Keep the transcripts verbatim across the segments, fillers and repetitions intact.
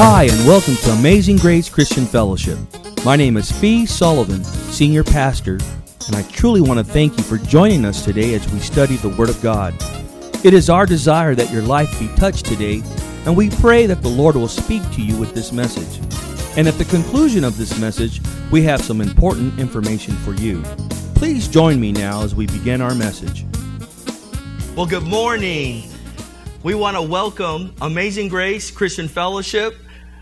Hi, and welcome to Amazing Grace Christian Fellowship. My name is Fee Sullivan, Senior Pastor, and I truly want to thank you for joining us today as we study the Word of God. It is our desire that your life be touched today, and we pray that the Lord will speak to you with this message. And at the conclusion of this message, we have some important information for you. Please join me now as we begin our message. Well, good morning. We want to welcome Amazing Grace Christian Fellowship,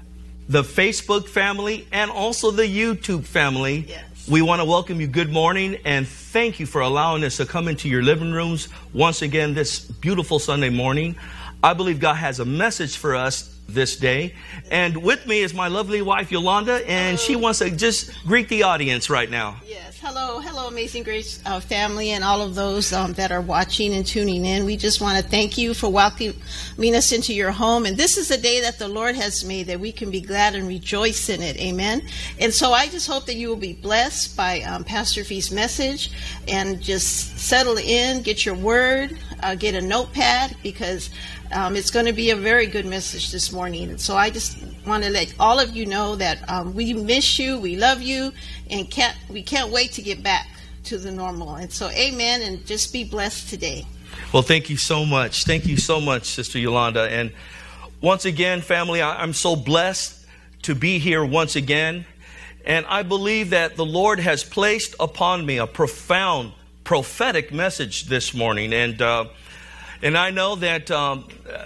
the Facebook family, and also the YouTube family. Yes. We want to welcome you. Good morning, and thank you for allowing us to come into your living rooms once again this beautiful Sunday morning. I believe God has a message for us this day. And with me is my lovely wife, Yolanda, and hello. She wants to just greet the audience right now. Yes. Hello. Hello, Amazing Grace uh, family and all of those um, that are watching and tuning in. We just want to thank you for welcoming us into your home. And this is a day that the Lord has made, that we can be glad and rejoice in it. Amen. And so I just hope that you will be blessed by um, Pastor Fee's message, and just settle in, get your word, uh, get a notepad, because Um, it's going to be a very good message this morning. And so I just want to let all of you know that um, we miss you, we love you, and can't we can't wait to get back to the normal. And so amen, and just be blessed today. Well, thank you so much. Thank you so much, Sister Yolanda. And once again, family, I, I'm so blessed to be here once again. And I believe that the Lord has placed upon me a profound prophetic message this morning. And uh And I know that um,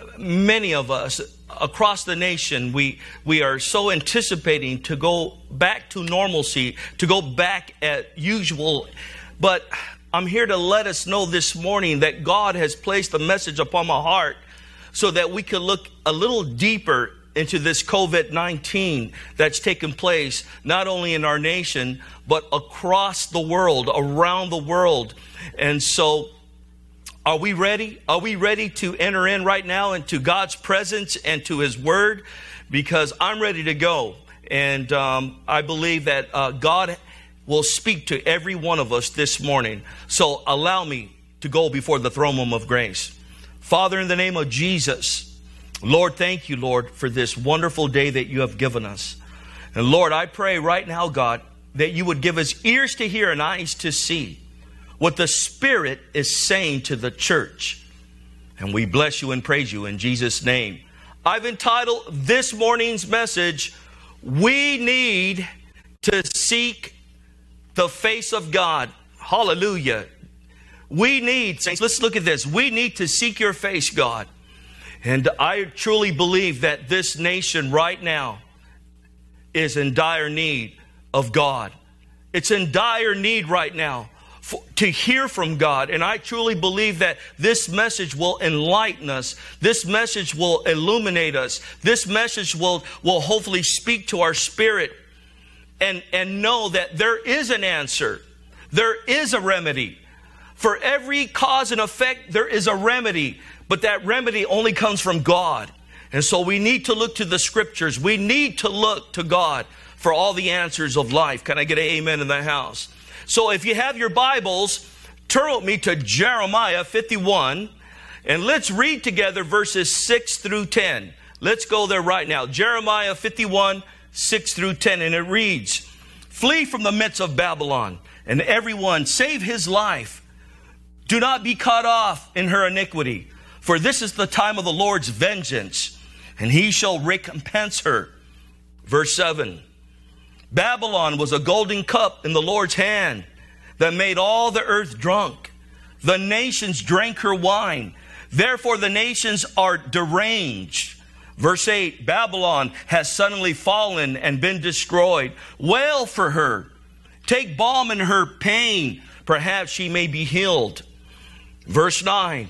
many of us across the nation, we we are so anticipating to go back to normalcy, to go back at usual. But I'm here to let us know this morning that God has placed a message upon my heart so that we could look a little deeper into this covid nineteen that's taken place, not only in our nation, but across the world, around the world. And so Are we ready? Are we ready to enter in right now into God's presence and to His Word? Because I'm ready to go. And um, I believe that uh, God will speak to every one of us this morning. So allow me to go before the throne room of grace. Father, in the name of Jesus, Lord, thank you, Lord, for this wonderful day that you have given us. And Lord, I pray right now, God, that you would give us ears to hear and eyes to see what the Spirit is saying to the church. And we bless you and praise you in Jesus' name. I've entitled this morning's message, We Need to Seek the Face of God. Hallelujah. We need, saints, let's look at this. We need to seek your face, God. And I truly believe that this nation right now is in dire need of God. It's in dire need right now For, to hear from God. And I truly believe that this message will enlighten us. This message will illuminate us. This message will, will hopefully speak to our spirit and, and know that there is an answer. There is a remedy. For every cause and effect, there is a remedy. But that remedy only comes from God. And so we need to look to the scriptures. We need to look to God for all the answers of life. Can I get an amen in the house? So if you have your Bibles, turn with me to Jeremiah fifty-one, and let's read together verses six through ten. Let's go there right now. Jeremiah fifty-one, six through ten, and it reads, Flee from the midst of Babylon, and everyone save his life. Do not be cut off in her iniquity, for this is the time of the Lord's vengeance, and he shall recompense her. Verse seven. Babylon was a golden cup in the Lord's hand that made all the earth drunk. The nations drank her wine. Therefore the nations are deranged. Verse eight, Babylon has suddenly fallen and been destroyed. Wail for her. Take balm in her pain. Perhaps she may be healed. Verse nine,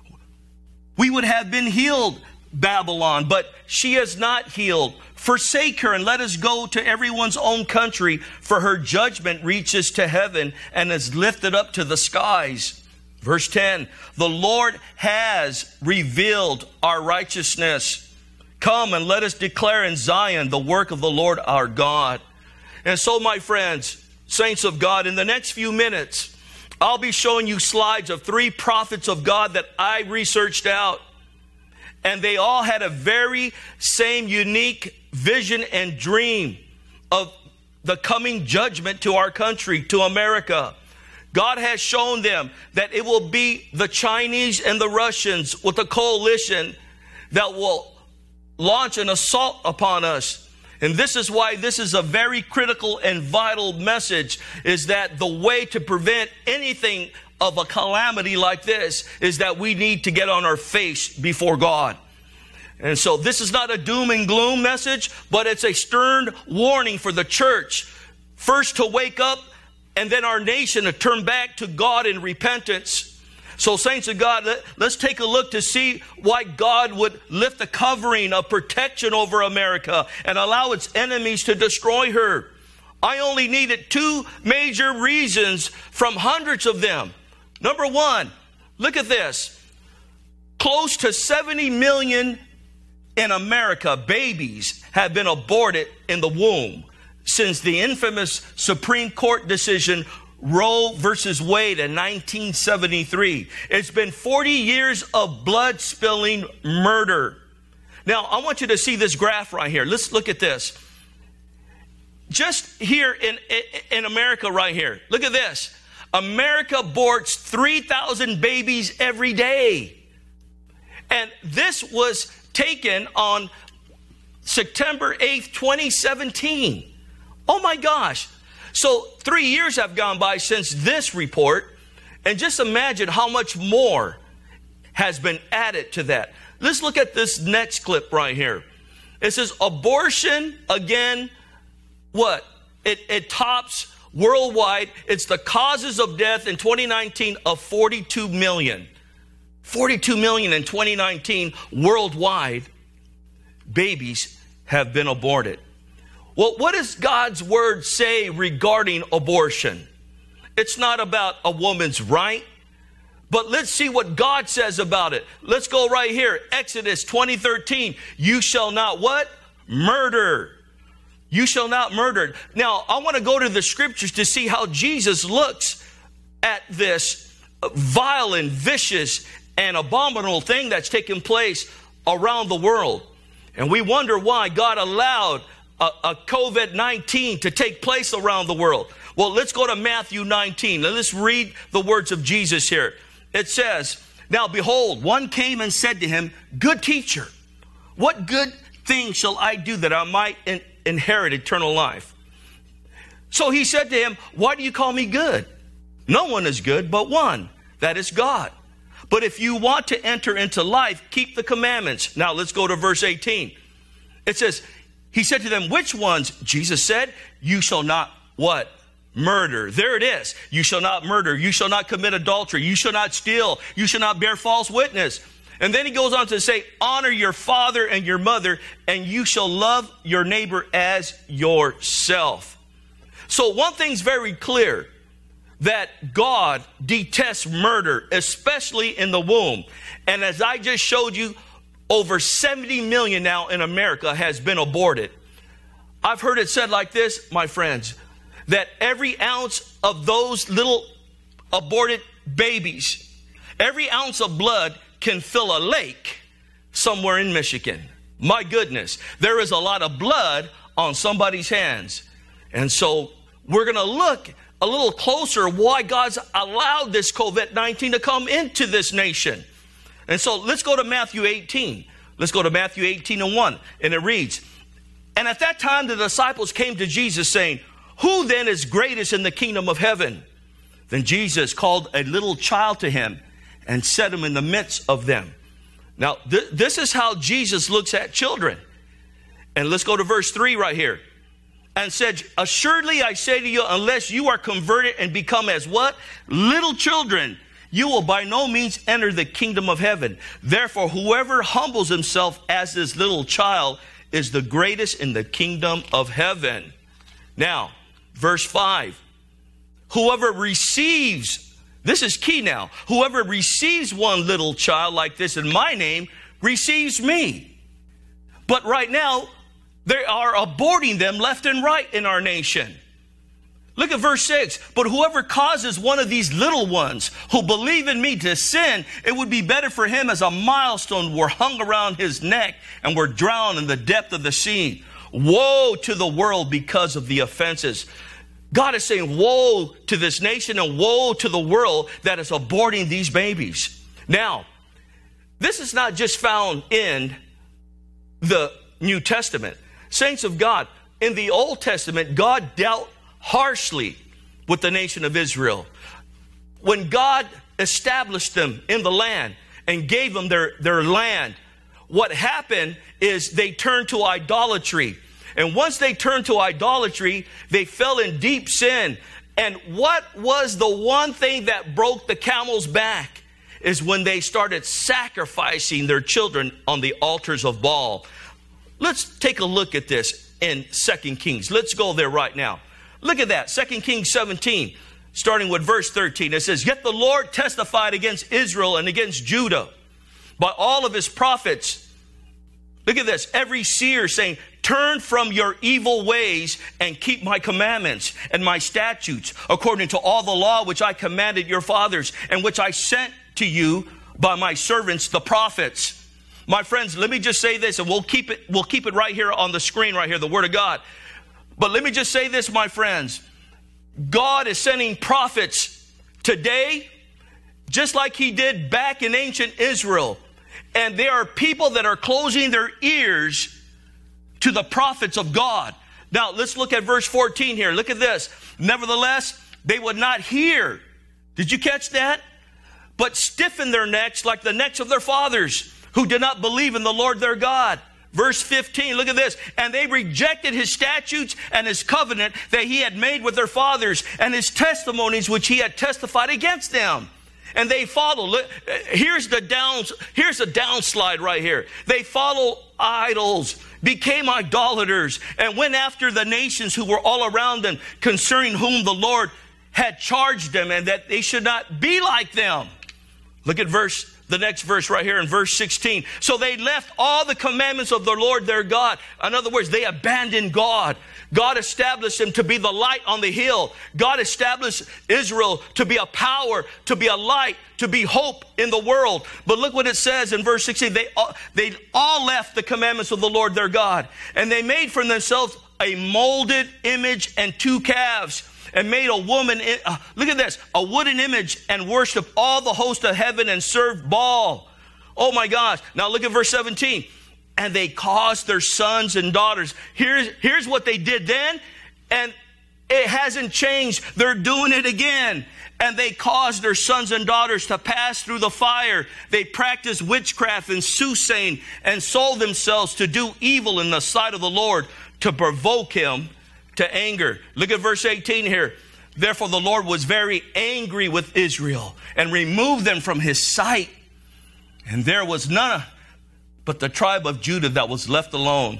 we would have been healed, Babylon, but she is not healed. Forsake her and let us go to everyone's own country, for her judgment reaches to heaven and is lifted up to the skies. Verse ten, the Lord has revealed our righteousness. Come and let us declare in Zion the work of the Lord our God. And so, my friends, saints of God, in the next few minutes, I'll be showing you slides of three prophets of God that I researched out. And they all had a very same unique vision and dream of the coming judgment to our country, to America. God has shown them that it will be the Chinese and the Russians with a coalition that will launch an assault upon us. And this is why this is a very critical and vital message, is that the way to prevent anything of a calamity like this is that we need to get on our face before God. And so this is not a doom and gloom message, but it's a stern warning for the church, first to wake up and then our nation to turn back to God in repentance. So saints of God, let, let's take a look to see why God would lift the covering of protection over America and allow its enemies to destroy her. I only needed two major reasons from hundreds of them. Number one, look at this. Close to seventy million in America, babies have been aborted in the womb since the infamous Supreme Court decision Roe versus Wade in nineteen seventy-three. It's been forty years of blood spilling murder. Now, I want you to see this graph right here. Let's look at this. Just here in, in America right here, look at this. America aborts three thousand babies every day. And this was taken on September eighth, twenty seventeen. Oh my gosh. So three years have gone by since this report. And just imagine how much more has been added to that. Let's look at this next clip right here. It says abortion, again, what? It, it tops worldwide. It's the causes of death in twenty nineteen of forty-two million. forty-two million in twenty nineteen worldwide babies have been aborted. Well, what does God's word say regarding abortion? It's not about a woman's right, but let's see what God says about it. Let's go right here. Exodus twenty thirteen. You shall not what? Murder. You shall not murder. Now, I want to go to the scriptures to see how Jesus looks at this vile and vicious and abominable thing that's taking place around the world. And we wonder why God allowed a, a COVID nineteen to take place around the world. Well, let's go to Matthew nineteen. Now, let's read the words of Jesus here. It says, now behold, one came and said to him, good teacher, what good thing shall I do that I might in, inherit eternal life? So he said to him, why do you call me good? No one is good but one, that is God. But if you want to enter into life, keep the commandments. Now let's go to verse eighteen. It says, he said to them, which ones? Jesus said, you shall not what? Murder. There it is. You shall not murder. You shall not commit adultery. You shall not steal. You shall not bear false witness. And then he goes on to say, honor your father and your mother, and you shall love your neighbor as yourself. So one thing's very clear, that God detests murder, especially in the womb. And as I just showed you, over seventy million now in America has been aborted. I've heard it said like this, my friends, that every ounce of those little aborted babies, every ounce of blood can fill a lake somewhere in Michigan. My goodness, there is a lot of blood on somebody's hands. And so we're going to look a little closer why God's allowed this COVID nineteen to come into this nation. And so let's go to Matthew eighteen. Let's go to Matthew eighteen and one. And it reads, and at that time the disciples came to Jesus saying, who then is greatest in the kingdom of heaven? Then Jesus called a little child to him and set him in the midst of them. Now, th- this is how Jesus looks at children. And let's go to verse three right here. And said, assuredly I say to you, unless you are converted and become as what? Little children, you will by no means enter the kingdom of heaven. Therefore, whoever humbles himself as this little child is the greatest in the kingdom of heaven. Now, verse five, whoever receives, this is key now, whoever receives one little child like this in my name receives me. But right now, they are aborting them left and right in our nation. Look at verse six. But whoever causes one of these little ones who believe in me to sin, it would be better for him as a millstone were hung around his neck and were drowned in the depth of the sea. Woe to the world because of the offenses. God is saying woe to this nation and woe to the world that is aborting these babies. Now, this is not just found in the New Testament. Saints of God, in the Old Testament, God dealt harshly with the nation of Israel. When God established them in the land and gave them their, their land, what happened is they turned to idolatry. And once they turned to idolatry, they fell in deep sin. And what was the one thing that broke the camel's back is when they started sacrificing their children on the altars of Baal. Let's take a look at this in Second Kings. Let's go there right now. Look at that, Second Kings seventeen, starting with verse thirteen. It says, yet the Lord testified against Israel and against Judah by all of his prophets. Look at this, every seer saying, turn from your evil ways and keep my commandments and my statutes according to all the law which I commanded your fathers and which I sent to you by my servants, the prophets. My friends, let me just say this, and we'll keep it, we'll keep it right here on the screen right here, the Word of God. But let me just say this, my friends. God is sending prophets today, just like he did back in ancient Israel. And there are people that are closing their ears to the prophets of God. Now, let's look at verse fourteen here. Look at this. Nevertheless, they would not hear. Did you catch that? But stiffen their necks like the necks of their fathers, who did not believe in the Lord their God. Verse fifteen, look at this. And they rejected his statutes and his covenant that he had made with their fathers and his testimonies which he had testified against them. And they follow. Look, here's the downs, here's the downslide right here. They follow idols, became idolaters, and went after the nations who were all around them, concerning whom the Lord had charged them, and that they should not be like them. Look at verse The next verse right here in verse sixteen. So they left all the commandments of the Lord their God. In other words, they abandoned God. God established them to be the light on the hill. God established Israel to be a power, to be a light, to be hope in the world. But look what it says in verse sixteen. They all, they all left the commandments of the Lord their God. And they made for themselves a molded image and two calves. And made a woman, uh, look at this, a wooden image, and worshiped all the host of heaven and served Baal. Oh my gosh. Now look at verse seventeen. And they caused their sons and daughters. Here's, here's what they did then. And it hasn't changed. They're doing it again. And they caused their sons and daughters to pass through the fire. They practiced witchcraft and soothsaying and sold themselves to do evil in the sight of the Lord, to provoke him to anger. Look at verse eighteen here. Therefore the Lord was very angry with Israel and removed them from his sight. And there was none but the tribe of Judah that was left alone.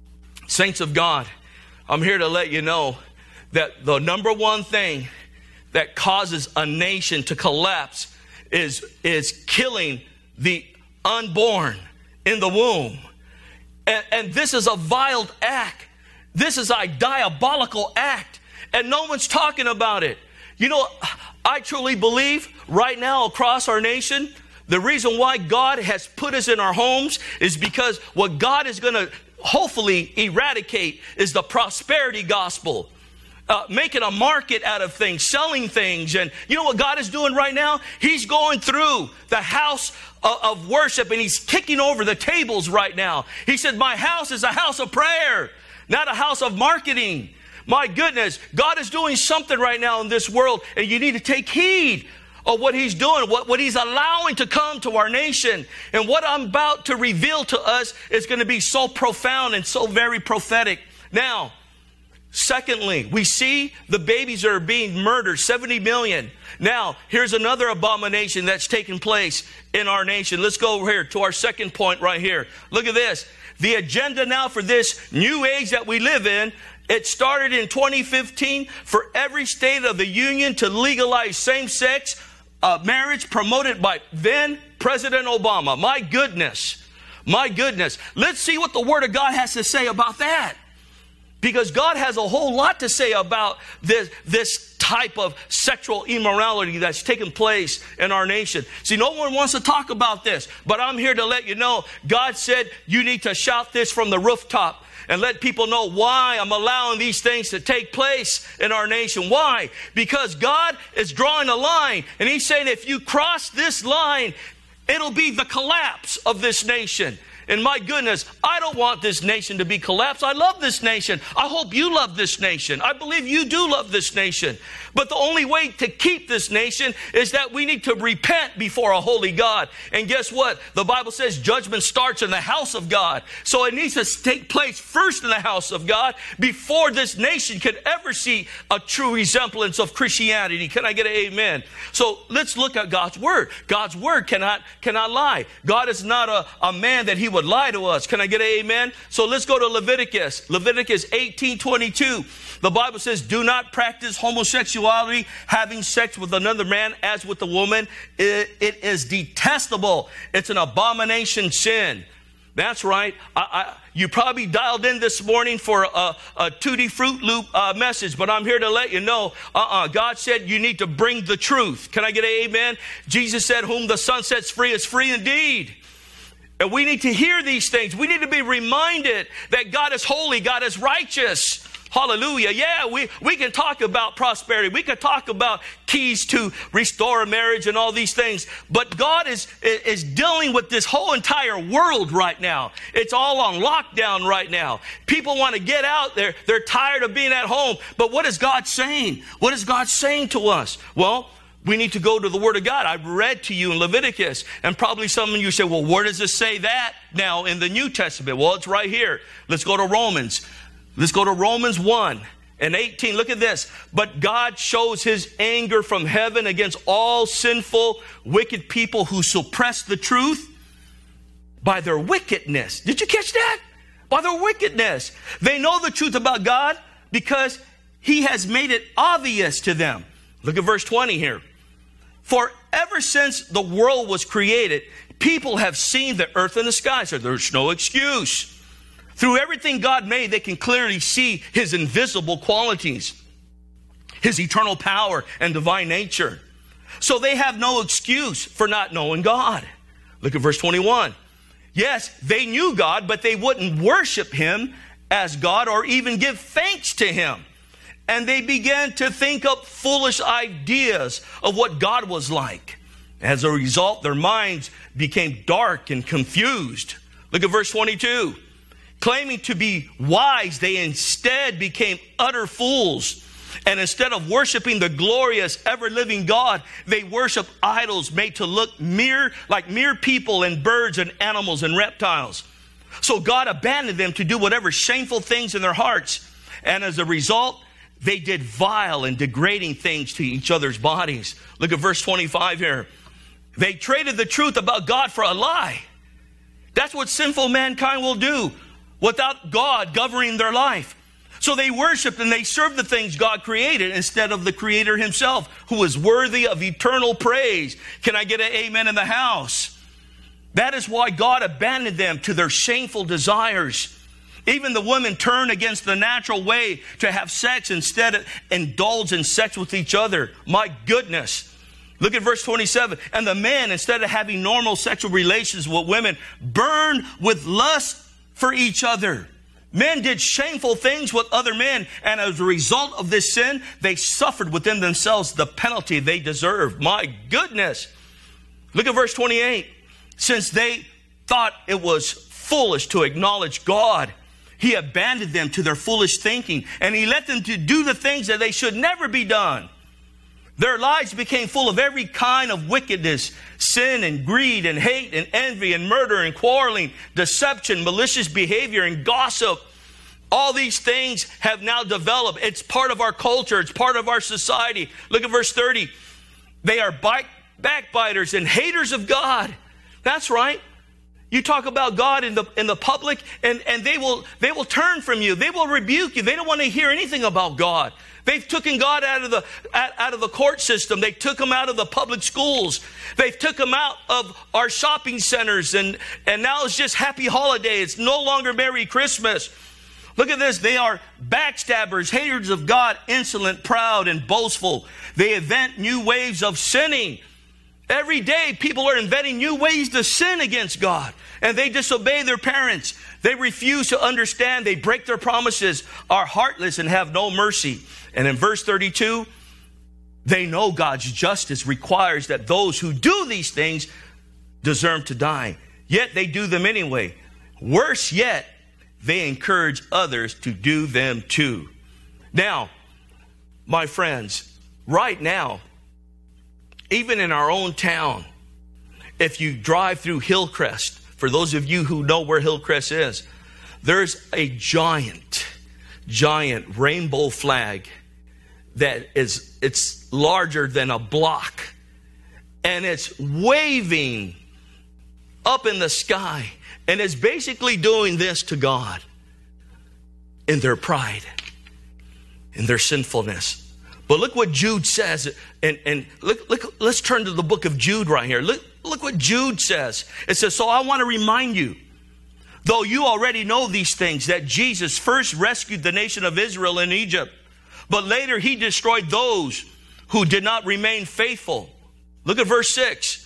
Saints of God, I'm here to let you know that the number one thing that causes a nation to collapse is, is killing the unborn in the womb. And, and this is a vile act. This is a diabolical act, and no one's talking about it. You know, I truly believe right now across our nation, the reason why God has put us in our homes is because what God is going to hopefully eradicate is the prosperity gospel. Uh, making a market out of things, selling things. And you know what God is doing right now? He's going through the house of, of worship, and he's kicking over the tables right now. He said, my house is a house of prayer, not a house of marketing. My goodness, God is doing something right now in this world, and you need to take heed of what he's doing, what, what he's allowing to come to our nation. And what I'm about to reveal to us is going to be so profound and so very prophetic. Now, secondly, we see the babies that are being murdered, seventy million. Now, here's another abomination that's taking place in our nation. Let's go over here to our second point right here. Look at this. The agenda now for this new age that we live in, it started in twenty fifteen for every state of the union to legalize same-sex uh, marriage, promoted by then President Obama. My goodness. My goodness. Let's see what the Word of God has to say about that. Because God has a whole lot to say about this, this type of sexual immorality that's taken place in our nation. See, no one wants to talk about this, but I'm here to let you know, God said you need to shout this from the rooftop and let people know why I'm allowing these things to take place in our nation. Why? Because God is drawing a line, and He's saying if you cross this line, it'll be the collapse of this nation. And my goodness, I don't want this nation to be collapsed. I love this nation. I hope you love this nation. I believe you do love this nation. But the only way to keep this nation is that we need to repent before a holy God. And guess what? The Bible says judgment starts in the house of God. So it needs to take place first in the house of God before this nation could ever see a true resemblance of Christianity. Can I get an amen? So let's look at God's word. God's word cannot, cannot lie. God is not a, a man that He would lie to us. Can I get an amen? So let's go to Leviticus. Leviticus eighteen twenty-two. The Bible says, do not practice homosexuality, having sex with another man as with a woman. It, it is detestable. It's an abomination sin. That's right. I, I, you probably dialed in this morning for a, a Tutti Fruit Loop uh, message, but I'm here to let you know, uh-uh, God said you need to bring the truth. Can I get an amen? Jesus said, whom the Son sets free is free indeed. And we need to hear these things. We need to be reminded that God is holy, God is righteous. Hallelujah. Yeah, we, we can talk about prosperity. We can talk about keys to restore a marriage and all these things. But God is, is dealing with this whole entire world right now. It's all on lockdown right now. People want to get out there. They're tired of being at home. But what is God saying? What is God saying to us? Well, we need to go to the Word of God. I've read to you in Leviticus, and probably some of you say, well, where does it say that now in the New Testament? Well, it's right here. Let's go to Romans. Let's go to Romans one and eighteen. Look at this. But God shows His anger from heaven against all sinful, wicked people who suppress the truth by their wickedness. Did you catch that? By their wickedness. They know the truth about God because He has made it obvious to them. Look at verse twenty here. For ever since the world was created, people have seen the earth and the sky, so there's no excuse. Through everything God made, they can clearly see His invisible qualities, His eternal power and divine nature. So they have no excuse for not knowing God. Look at verse twenty-one. Yes, they knew God, but they wouldn't worship Him as God or even give thanks to Him. And they began to think up foolish ideas of what God was like. As a result, their minds became dark and confused. Look at verse twenty-two. Claiming to be wise, they instead became utter fools. And instead of worshiping the glorious, ever-living God, they worship idols made to look mere, like mere people and birds and animals and reptiles. So God abandoned them to do whatever shameful things in their hearts. And as a result, they did vile and degrading things to each other's bodies. Look at verse twenty-five here. They traded the truth about God for a lie. That's what sinful mankind will do without God governing their life. So they worshiped and they served the things God created instead of the Creator Himself, who is worthy of eternal praise. Can I get an amen in the house? That is why God abandoned them to their shameful desires. Even the women turned against the natural way to have sex, instead of indulge in sex with each other. My goodness. Look at verse twenty-seven. And the men, instead of having normal sexual relations with women, burned with lust for each other. Men did shameful things with other men, and as a result of this sin, they suffered within themselves the penalty they deserved. My goodness. Look at verse twenty-eight. Since they thought it was foolish to acknowledge God, He abandoned them to their foolish thinking, and He let them to do the things that they should never be done. Their lives became full of every kind of wickedness, sin and greed and hate and envy and murder and quarreling, deception, malicious behavior and gossip. All these things have now developed. It's part of our culture. It's part of our society. Look at verse thirty. They are back, backbiters and haters of God. That's right. You talk about God in the in the public, and, and they will they will turn from you. They will rebuke you. They don't want to hear anything about God. They've taken God out of the out, out of the court system. They took Him out of the public schools. They've took Him out of our shopping centers, and, and now it's just happy holiday. It's no longer Merry Christmas. Look at this. They are backstabbers, haters of God, insolent, proud, and boastful. They invent new ways of sinning. Every day, people are inventing new ways to sin against God. And they disobey their parents. They refuse to understand. They break their promises, are heartless, and have no mercy. And in verse thirty-two, they know God's justice requires that those who do these things deserve to die. Yet they do them anyway. Worse yet, they encourage others to do them too. Now, my friends, right now, even in our own town, if you drive through Hillcrest, for those of you who know where Hillcrest is, there's a giant, giant rainbow flag that is, it's larger than a block. And it's waving up in the sky. And it's basically doing this to God in their pride, in their sinfulness. But look what Jude says. And, and look, look, let's turn to the book of Jude right here. Look, look what Jude says. It says, so I want to remind you, though you already know these things, that Jesus first rescued the nation of Israel in Egypt, but later he destroyed those who did not remain faithful. Look at verse six.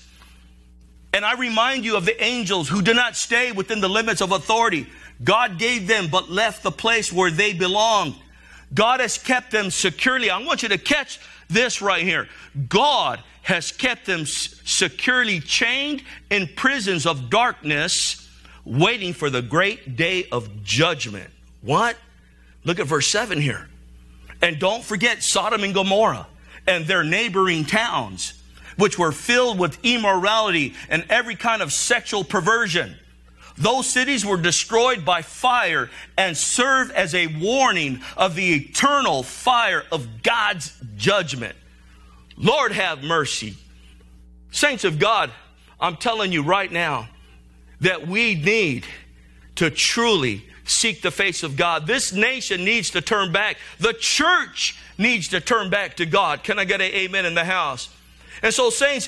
And I remind you of the angels who do not stay within the limits of authority God gave them, but left the place where they belong. God has kept them securely. I want you to catch this right here. God has kept them securely chained in prisons of darkness, waiting for the great day of judgment. What? Look at verse seven here. And don't forget Sodom and Gomorrah and their neighboring towns, which were filled with immorality and every kind of sexual perversion. Those cities were destroyed by fire and served as a warning of the eternal fire of God's judgment. Lord, have mercy. Saints of God, I'm telling you right now that we need to truly seek the face of God. This nation needs to turn back. The church needs to turn back to God. Can I get an amen in the house? And so, saints,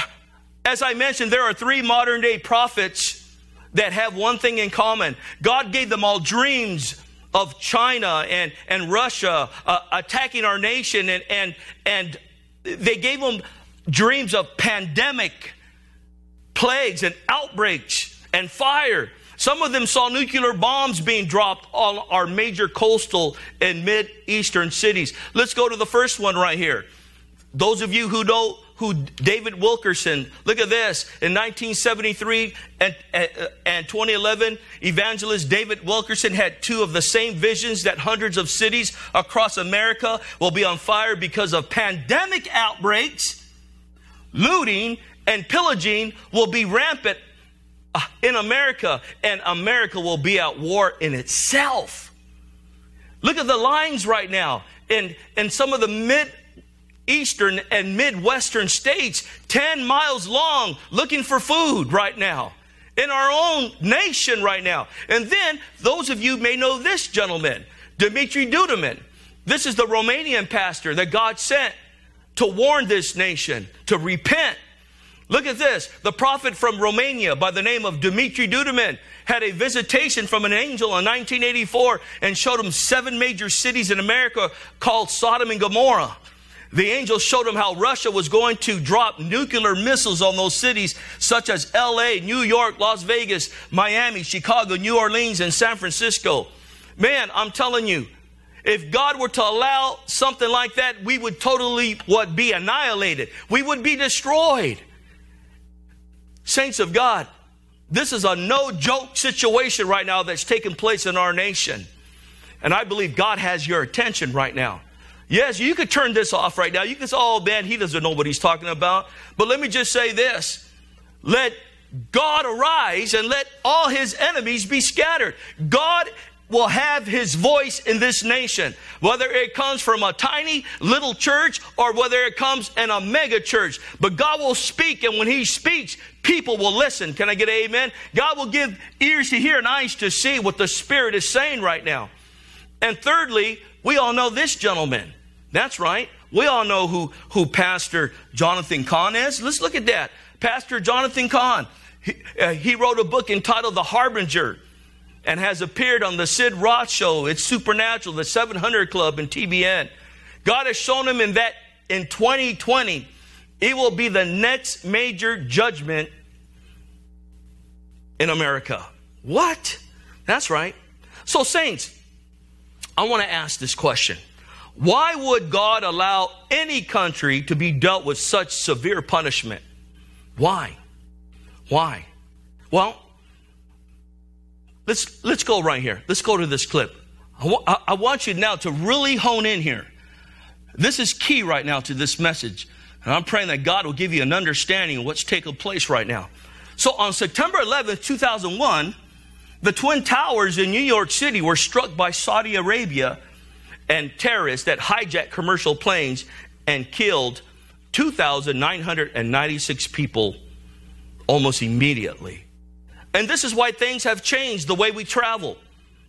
as I mentioned, there are three modern day prophets that have one thing in common. God gave them all dreams of China and, and Russia uh, attacking our nation. And, and, and they gave them dreams of pandemic, plagues and outbreaks and fire. Some of them saw nuclear bombs being dropped on our major coastal and mid-eastern cities. Let's go to the first one right here. Those of you who know who David Wilkerson, look at this. In nineteen seventy-three and, and, and twenty eleven, evangelist David Wilkerson had two of the same visions, that hundreds of cities across America will be on fire because of pandemic outbreaks. Looting and pillaging will be rampant in America, and America will be at war in itself. Look at the lines right now in, in some of the mid Eastern and Midwestern states, ten miles long, looking for food right now. In our own nation right now. And then, those of you may know this gentleman, Dumitru Duduman. This is the Romanian pastor that God sent to warn this nation to repent. Look at this. The prophet from Romania by the name of Dumitru Duduman had a visitation from an angel in nineteen eighty-four and showed him seven major cities in America called Sodom and Gomorrah. The angel showed him how Russia was going to drop nuclear missiles on those cities such as L A, New York, Las Vegas, Miami, Chicago, New Orleans, and San Francisco. Man, I'm telling you, if God were to allow something like that, we would totally, what, be annihilated. We would be destroyed. Saints of God, this is a no-joke situation right now that's taking place in our nation. And I believe God has your attention right now. Yes, you could turn this off right now. You can say, oh man, he doesn't know what he's talking about. But let me just say this. Let God arise and let all his enemies be scattered. God will have his voice in this nation, whether it comes from a tiny little church or whether it comes in a mega church. But God will speak, and when he speaks, people will listen. Can I get an amen? God will give ears to hear and eyes to see what the Spirit is saying right now. And thirdly, we all know this gentleman. That's right. We all know who, who Pastor Jonathan Cahn is. Let's look at that. Pastor Jonathan Cahn. He, uh, he wrote a book entitled The Harbinger. and has appeared on the Sid Roth Show, It's Supernatural, the seven hundred Club, and T B N. God has shown him in that in twenty twenty, it will be the next major judgment in America. What? That's right. So, saints, I want to ask this question. Why would God allow any country to be dealt with such severe punishment? Why? Why? Well, let's let's go right here. Let's go to this clip. I, w- I want you now to really hone in here. This is key right now to this message. And I'm praying that God will give you an understanding of what's taking place right now. So on September eleventh, two thousand one, the Twin Towers in New York City were struck by Saudi Arabia and terrorists that hijacked commercial planes and killed two thousand nine hundred ninety-six people almost immediately. And this is why things have changed the way we travel.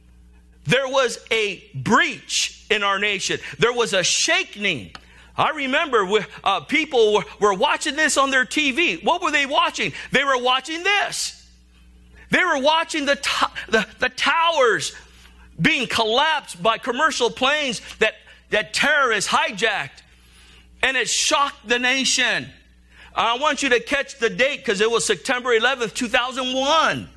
There was a breach in our nation. There was a shaking. I remember uh, people were, were watching this on their T V. What were they watching? They were watching this. They were watching the, to- the, the towers being collapsed by commercial planes that, that terrorists hijacked. And it shocked the nation. I want you to catch the date because it was September eleventh, two thousand one.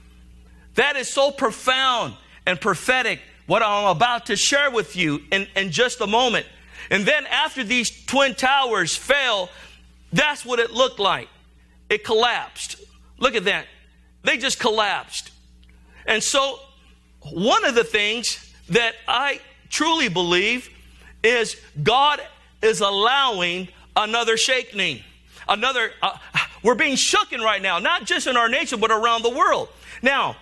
That is so profound and prophetic, what I'm about to share with you in, in just a moment. And then after these Twin Towers fell, that's what it looked like. It collapsed. Look at that. They just collapsed. And so one of the things that I truly believe is God is allowing another shaking. Another, uh, we're being shooken right now, not just in our nation, but around the world. Now,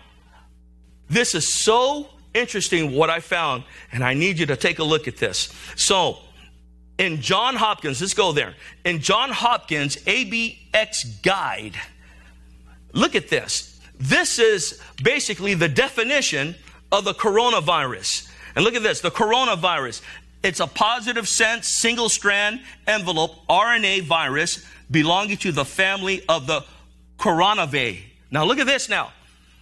this is so interesting what I found, and I need you to take a look at this. So, in John Hopkins, let's go there. In John Hopkins' A B X guide, look at this. This is basically the definition of the coronavirus. And look at this, the coronavirus. It's a positive sense, single-strand envelope R N A virus belonging to the family of the coronavirus. Now look at this now.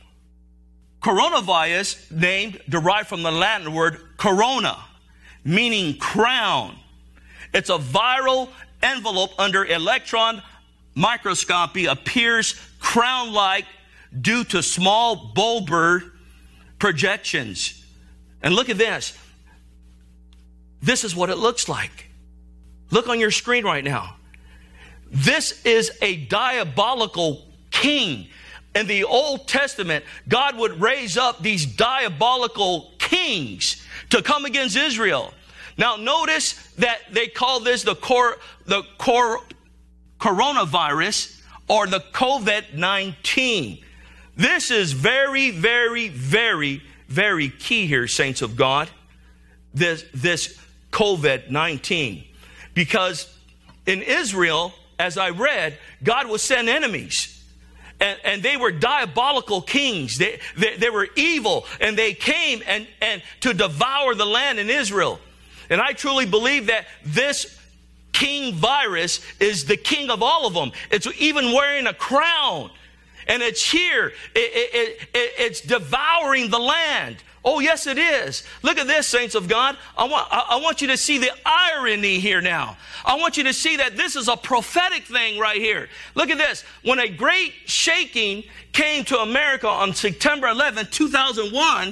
Coronavirus, named, derived from the Latin word corona, meaning crown. It's a viral envelope under electron microscopy, appears crown-like due to small bulbar projections. And look at this. This is what it looks like. Look on your screen right now. This is a diabolical king. In the Old Testament, God would raise up these diabolical kings to come against Israel. Now notice that they call this the cor, the cor, coronavirus or the COVID nineteen. This is very, very, very, very key here, saints of God. This, this COVID nineteen. Because in Israel, as I read, God would send enemies. And, and they were diabolical kings. They, they, they were evil. And they came and, and to devour the land in Israel. And I truly believe that this king virus is the king of all of them. It's even wearing a crown. And it's here. It, it, it, it's devouring the land. Oh, yes, it is. Look at this, saints of God. I want, I want you to see the irony here now. I want you to see that this is a prophetic thing right here. Look at this. When a great shaking came to America on September eleventh, two thousand one,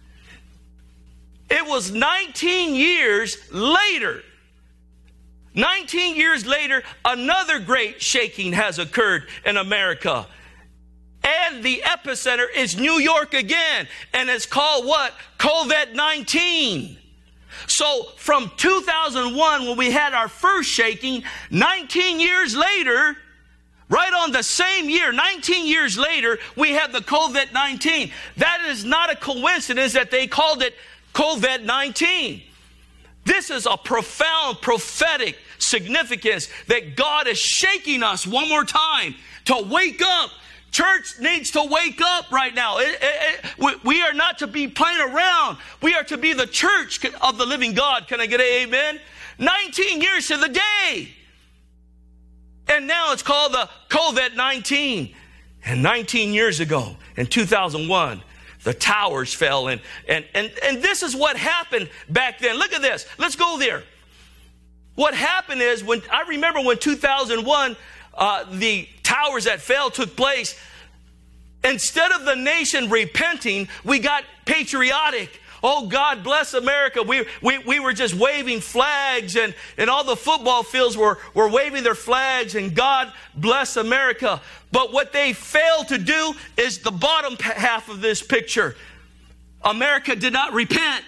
it was nineteen years later. nineteen years later, another great shaking has occurred in America. And the epicenter is New York again. And it's called what? COVID nineteen. So from two thousand one, when we had our first shaking, nineteen years later, right on the same year, nineteen years later, we had the COVID nineteen. That is not a coincidence that they called it COVID nineteen. This is a profound prophetic significance that God is shaking us one more time to wake up. Church needs to wake up right now. It, it, it, we, we are not to be playing around. We are to be the church of the living God. Can I get an amen? nineteen years to the day. And now it's called the COVID nineteen. And nineteen years ago, in two thousand one, The towers fell. And, and, and, and this is what happened back then. Look at this. Let's go there. What happened is, when I remember when two thousand one, uh, the towers that fell took place, instead of the nation repenting, we got patriotic. Oh, God bless America. We, we, we were just waving flags, and, and all the football fields were, were waving their flags, and God bless America. But what they failed to do is the bottom half of this picture. America did not repent.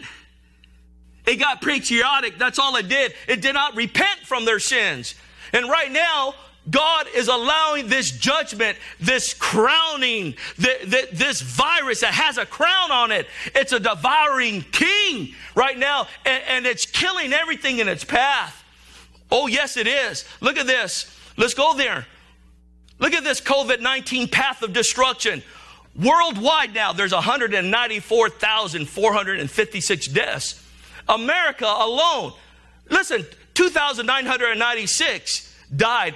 It got patriotic. That's all it did. It did not repent from their sins. And right now, God is allowing this judgment, this crowning, this virus that has a crown on it. It's a devouring king right now, and it's killing everything in its path. Oh, yes, it is. Look at this. Let's go there. Look at this COVID nineteen path of destruction. Worldwide now, there's one hundred ninety-four thousand four hundred fifty-six deaths. America alone, listen, two thousand nine hundred ninety-six died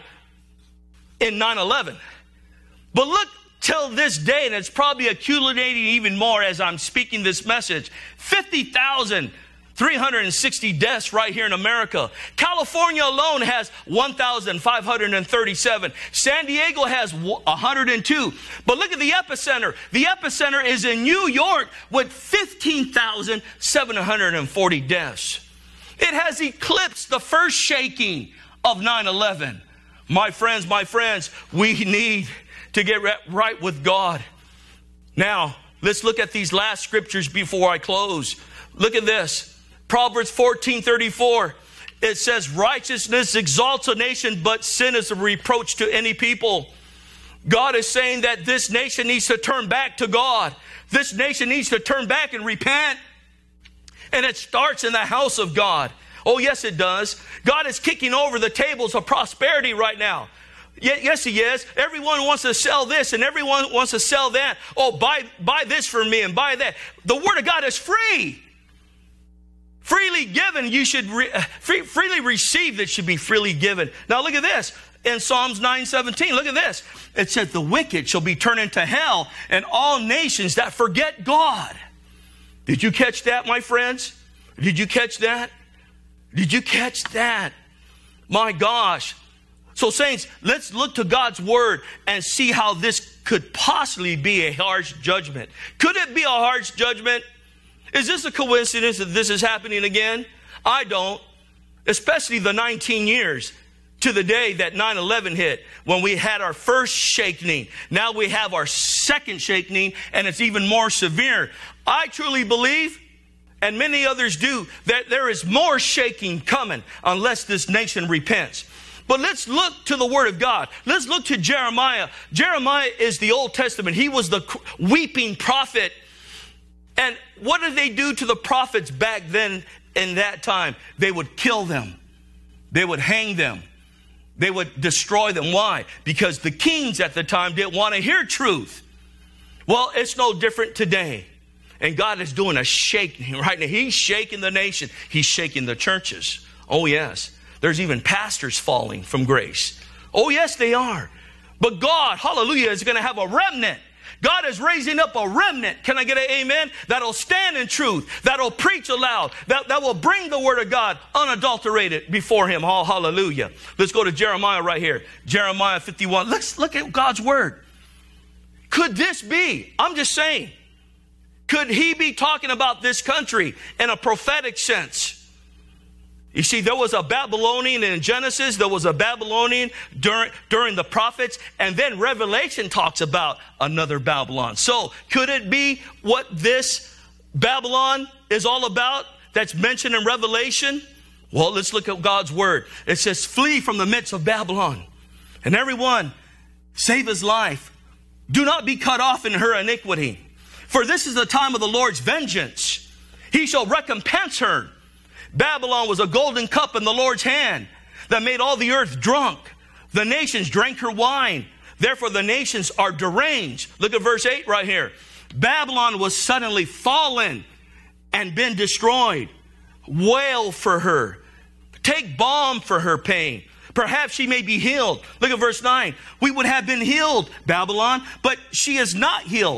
in nine eleven. But look till this day, and it's probably accumulating even more as I'm speaking this message, fifty thousand three hundred sixty deaths right here in America. California alone has one thousand five hundred thirty-seven. San Diego has one hundred two. But look at the epicenter. The epicenter is in New York with fifteen thousand seven hundred forty deaths. It has eclipsed the first shaking of nine eleven. My friends, my friends, we need to get right with God. Now, let's look at these last scriptures before I close. Look at this. Proverbs fourteen thirty-four. It says, righteousness exalts a nation, but sin is a reproach to any people. God is saying that this nation needs to turn back to God. This nation needs to turn back and repent. And it starts in the house of God. Oh, yes, it does. God is kicking over the tables of prosperity right now. Yes, He is. Everyone wants to sell this and everyone wants to sell that. Oh, buy, buy this for me and buy that. The Word of God is free. Freely given, you should re, free, freely received, it should be freely given. Now look at this. In Psalms nine seventeen, look at this. It says, the wicked shall be turned into hell, and all nations that forget God. Did you catch that, my friends? Did you catch that? Did you catch that? My gosh. So saints, let's look to God's Word and see how this could possibly be a harsh judgment. Could it be a harsh judgment? Is this a coincidence that this is happening again? I don't. Especially the nineteen years to the day that nine eleven hit, when we had our first shaking. Now we have our second shaking, and it's even more severe. I truly believe, and many others do, that there is more shaking coming unless this nation repents. But let's look to the Word of God. Let's look to Jeremiah. Jeremiah is the Old Testament. He was the weeping prophet. And what did they do to the prophets back then in that time? They would kill them. They would hang them. They would destroy them. Why? Because the kings at the time didn't want to hear truth. Well, it's no different today. And God is doing a shaking right now. He's shaking the nation. He's shaking the churches. Oh, yes. There's even pastors falling from grace. Oh, yes, they are. But God, hallelujah, is going to have a remnant. God is raising up a remnant. Can I get an amen? That'll stand in truth. That'll preach aloud. That, that will bring the Word of God unadulterated before Him. Oh, hallelujah. Let's go to Jeremiah right here. Jeremiah fifty-one. Let's look at God's Word. Could this be? I'm just saying. Could He be talking about this country in a prophetic sense? You see, there was a Babylonian in Genesis. There was a Babylonian during, during the prophets. And then Revelation talks about another Babylon. So could it be what this Babylon is all about that's mentioned in Revelation? Well, let's look at God's Word. It says, flee from the midst of Babylon. And everyone, save his life. Do not be cut off in her iniquity. For this is the time of the Lord's vengeance. He shall recompense her. Babylon was a golden cup in the Lord's hand that made all the earth drunk. The nations drank her wine. Therefore, the nations are deranged. Look at verse eight right here. Babylon was suddenly fallen and been destroyed. Wail for her. Take balm for her pain. Perhaps she may be healed. Look at verse nine. We would have been healed, Babylon, but she is not healed.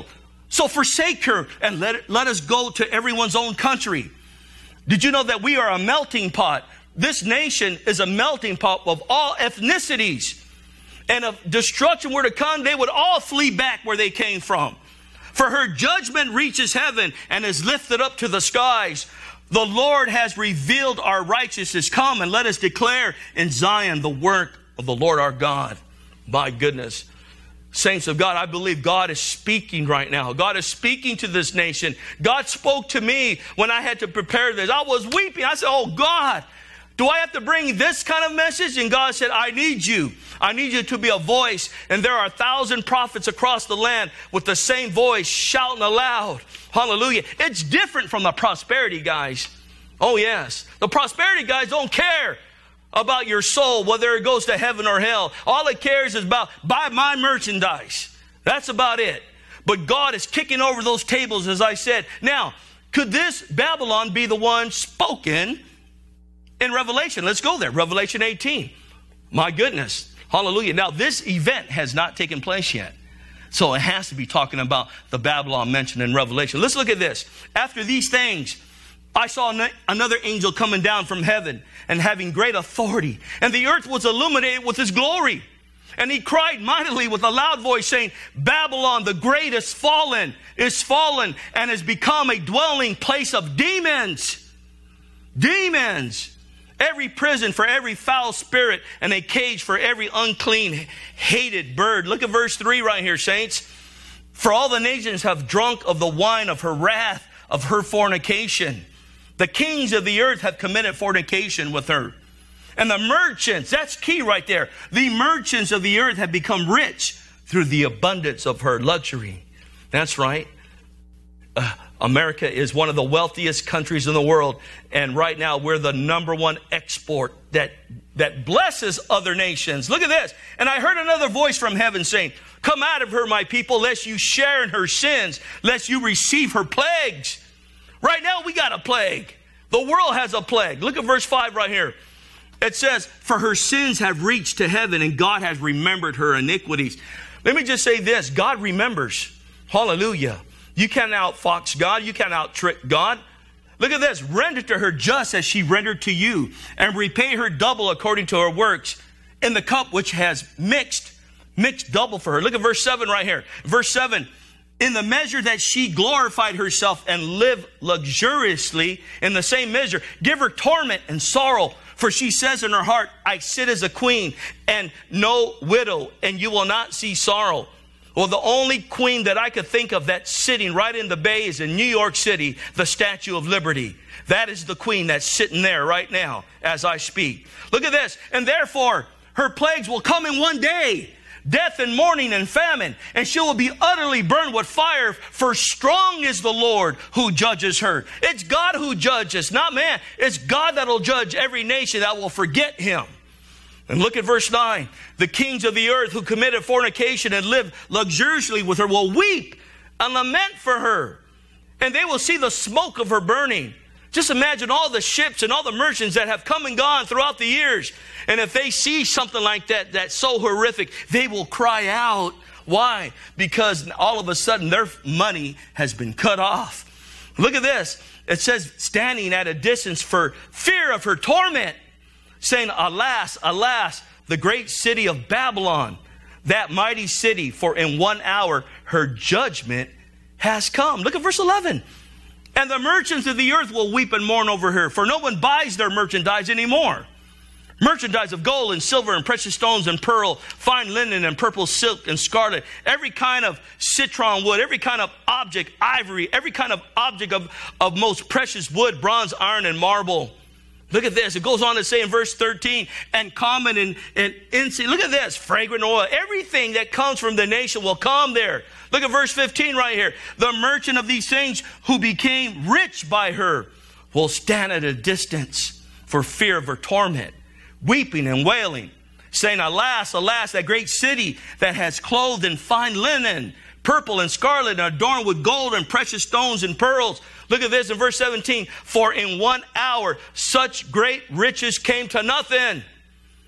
So forsake her and let, let us go to everyone's own country. Did you know that we are a melting pot? This nation is a melting pot of all ethnicities. And if destruction were to come, they would all flee back where they came from. For her judgment reaches heaven and is lifted up to the skies. The Lord has revealed our righteousness. Come and let us declare in Zion the work of the Lord our God. My goodness. Saints of God, I believe God is speaking right now. God is speaking to this nation. God spoke to me when I had to prepare this. I was weeping. I said, oh God, do I have to bring this kind of message? And God said, I need you. I need you to be a voice. And there are a thousand prophets across the land with the same voice shouting aloud. Hallelujah. It's different from the prosperity guys. Oh yes. The prosperity guys don't care about your soul, whether it goes to heaven or hell. All it cares is about buy my merchandise. That's about it. But God is kicking over those tables, as I said. Now, could this Babylon be the one spoken in Revelation? Let's go there. Revelation eighteen. My goodness. Hallelujah. Now, this event has not taken place yet. So it has to be talking about the Babylon mentioned in Revelation. Let's look at this. After these things, I saw another angel coming down from heaven and having great authority. And the earth was illuminated with his glory. And he cried mightily with a loud voice, saying, Babylon the great is fallen, is fallen, and has become a dwelling place of demons. Demons. Every prison for every foul spirit, and a cage for every unclean, hated bird. Look at verse three right here, saints. For all the nations have drunk of the wine of her wrath, of her fornication. The kings of the earth have committed fornication with her. And the merchants, that's key right there. The merchants of the earth have become rich through the abundance of her luxury. That's right. Uh, America is one of the wealthiest countries in the world. And right now we're the number one export that, that blesses other nations. Look at this. And I heard another voice from heaven saying, come out of her, my people, lest you share in her sins, lest you receive her plagues. Right now we got a plague. The world has a plague. Look at verse five right here. It says, for her sins have reached to heaven, and God has remembered her iniquities. Let me just say this. God remembers. Hallelujah. You can't outfox God. You can't out-trick God. Look at this. Render to her just as she rendered to you, and repay her double according to her works. In the cup which has mixed, mixed double for her. Look at verse seven right here. Verse seven. In the measure that she glorified herself and lived luxuriously, in the same measure, give her torment and sorrow. For she says in her heart, I sit as a queen and no widow, and you will not see sorrow. Well, the only queen that I could think of that's sitting right in the bay is in New York City, the Statue of Liberty. That is the queen that's sitting there right now as I speak. Look at this. And therefore, her plagues will come in one day. Death and mourning and famine, and she will be utterly burned with fire, for strong is the Lord who judges her. It's God who judges, not man. It's God that will judge every nation that will forget him. And look at verse nine. The kings of the earth who committed fornication and lived luxuriously with her will weep and lament for her, and they will see the smoke of her burning. Just imagine all the ships and all the merchants that have come and gone throughout the years. And if they see something like that, that's so horrific, they will cry out. Why? Because all of a sudden their money has been cut off. Look at this. It says, standing at a distance for fear of her torment, saying, alas, alas, the great city of Babylon, that mighty city, for in one hour her judgment has come. Look at verse eleven. And the merchants of the earth will weep and mourn over her, for no one buys their merchandise anymore. Merchandise of gold and silver and precious stones and pearl, fine linen and purple silk and scarlet, every kind of citron wood, every kind of object, ivory, every kind of object of, of most precious wood, bronze, iron, and marble. Look at this. It goes on to say in verse thirteen, and common and, and incense. Look at this. Fragrant oil. Everything that comes from the nation will come there. Look at verse fifteen right here. The merchant of these things who became rich by her will stand at a distance for fear of her torment, weeping and wailing, saying, alas, alas, that great city that has clothed in fine linen, purple and scarlet, and adorned with gold and precious stones and pearls. Look at this in verse seventeen. For in one hour such great riches came to nothing.